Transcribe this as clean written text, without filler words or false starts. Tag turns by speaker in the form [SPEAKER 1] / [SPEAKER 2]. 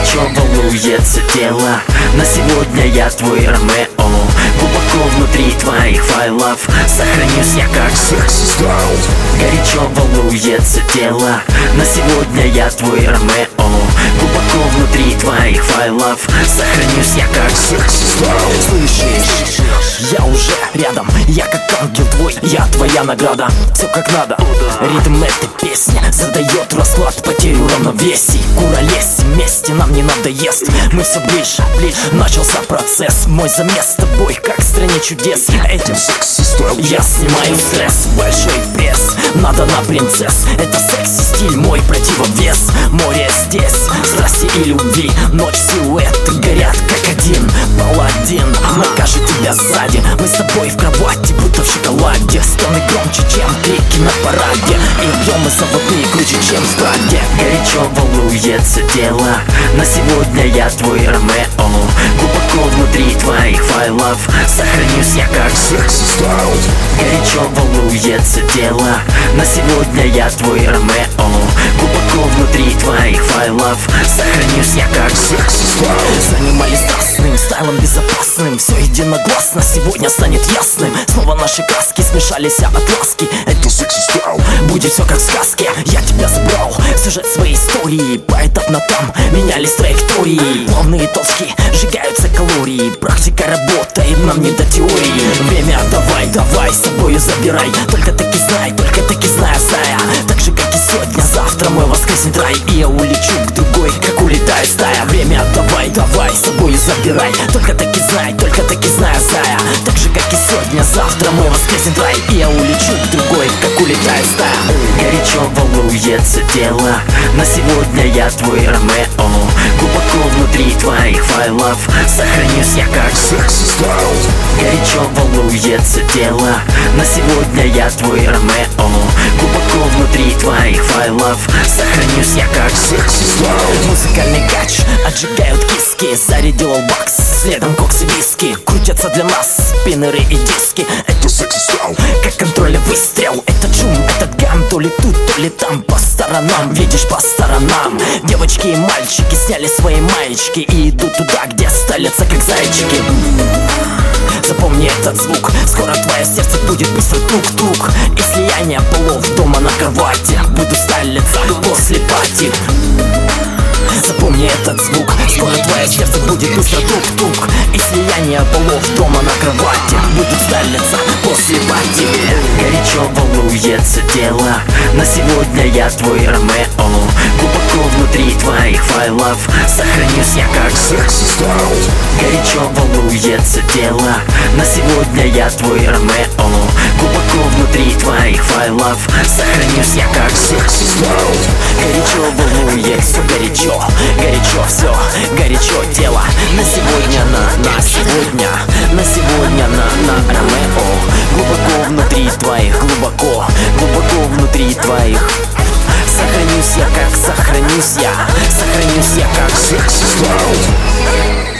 [SPEAKER 1] Горячо волнуется тело, на сегодня я твой Ромео. Глубоко внутри твоих файлов сохранюсь я как Sexy Style. Горячо волнуется тело, на сегодня я твой Ромео. Глубоко внутри твоих файлов сохранюсь я как Sexy Style.
[SPEAKER 2] Слышишь, я уже рядом, я как ангел твой, я твоя награда. Все как надо, ритм этой песни задает расклад, потерю равновесий. Куролесим вместе, нам не надоест, мы все ближе, начался процесс. Мой замес с тобой, как в стране чудес. Этим
[SPEAKER 1] Sexy Style
[SPEAKER 2] я снимаю стресс, большой пресс, надо на принцесс. Это секси стиль, мой противовес. Море здесь, страсти и любви, ночь силуэты горят как один паладин, накажет тебя сзади. Мы с тобой в кровати, будто в шоколаде. Стоны громче, чем крики на параде, и объемы заводные круче, чем в стаде.
[SPEAKER 1] Горячо волнуется тело, на сегодня я твой Ромео. Глубоко внутри твоих файлов сохранюсь я как Sexy Style. Горячо волнуется тело, на сегодня я твой Ромео. Глубоко внутри твоих файлов сохранюсь я как Sexy Style.
[SPEAKER 2] Занимались страстным стайлом безопасным, все единогласно сегодня станет ясным. Снова наши краски смешались от ласки.
[SPEAKER 1] Это Sexy Style,
[SPEAKER 2] будет все как в сказке. Я тебя забрал, сюжет своей истории, поэтапно там менялись траектории. Плавные толчки, сжигаются калории, практика работает, нам не до теории. Время давай, давай, с собою забирай. Только таки знай, зная. Так же как и сегодня, завтра мой воскреснет рай, и я улечу к другой, как улетает стая. Время давай, давай, с собою забирай. Только таки знай, зная. Так же как и сегодня, завтра мой воскреснет рай, и я улечу к другой, как улетает стая.
[SPEAKER 1] Горячо волнуется тело, на сегодня я твой Ромео. Глубоко внутри твоих файлов сохранюсь я как Sexy Style. Горячо волнуется тело, на сегодня я твой Ромео. Глубоко внутри твоих файлов сохранюсь я как Sexy Style.
[SPEAKER 2] Музыкальный кач, отжигают киски, зарядил бакс, следом кокс и виски. Крутятся для нас спиннеры и диски.
[SPEAKER 1] Это Sexy Style,
[SPEAKER 2] как контрольный выстрел. Этот шум, этот гам, то ли тут, то ли там. По сторонам, видишь, по сторонам. Девочки и мальчики сняли свои маечки и идут туда, где сталятся как зайчики. Запомни этот звук, скоро твое сердце будет быстро тук-тук. И слияние полов дома на кровати, буду сталиться после пати. Запомни этот звук, скоро твое сердце будет быстро тук-тук. И слияние полов дома на кровати, буду сталиться после пати.
[SPEAKER 1] Горячо волнуется тело, на сегодня я твой Ромео. Глубоко внутри твоих файлов сохранюсь я как Sexy Style. Горячо волнуется тело, на сегодня я твой Ромео. Глубоко внутри твоих файлов сохранюсь я как Sexy Style.
[SPEAKER 2] Горячо волнуется, горячо все, горячо тело. На сегодня, на сегодня, на Ромео. Глубоко внутри твоих, глубоко внутри твоих. Сохранюсь я как
[SPEAKER 1] Sexy Style.